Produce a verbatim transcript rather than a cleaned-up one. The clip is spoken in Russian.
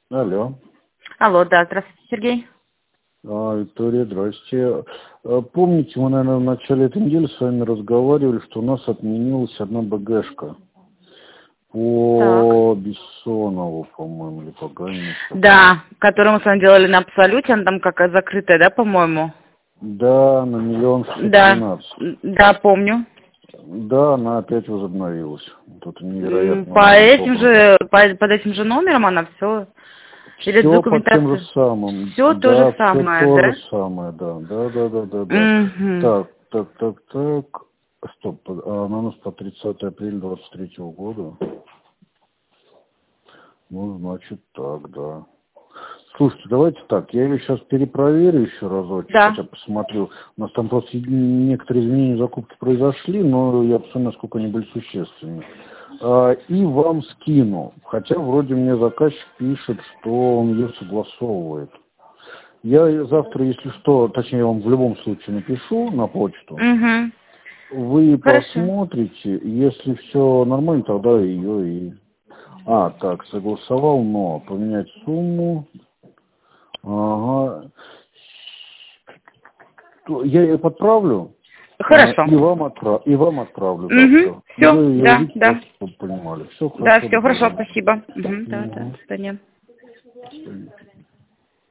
Алло. Алло, да, здравствуйте, Сергей. А, Виктория, здрасте. А, Помните, мы, наверное, в начале этой недели с вами разговаривали, что у нас отменилась одна БГшка Так. по Бессонову, по-моему, или по Ганиной. Да, которую мы с вами делали на Абсолюте, она там какая закрытая, да, по-моему? Да, на миллион шестьсот Да, двенадцать. да, помню. Да, она опять возобновилась. Тут М, невероятно По образом. этим же, по- под этим же номером она все, или Все под тем же документация? самым. Все то же Да, все самое, то же да? самое, да. Да, да, да, да, да. Угу. Так, так, так, так. Стоп, а она у нас по тридцатое апреля двадцать третьего года. Ну, значит, так, да. Слушайте, давайте так, я ее сейчас перепроверю еще разочек, Да. хотя посмотрю. У нас там просто некоторые изменения в закупке произошли, но я посмотрю, насколько они были существенны. А, и вам скину. Хотя вроде мне заказчик пишет, что он ее согласовывает. Я её завтра, если что, точнее, я вам в любом случае напишу на почту. Угу. Вы Хорошо. посмотрите, если все нормально, тогда ее и... А, так, согласовал, но поменять сумму. Ага. То Я ее подправлю, а, Хорошо. и вам, отправ... и вам отправлю Угу. завтра. И Все, вы ее да, увидите, да. просто чтобы понимали. Все Да, хорошо, все хорошо, договорились. спасибо. Угу, да, да, Угу. до свидания. До свидания.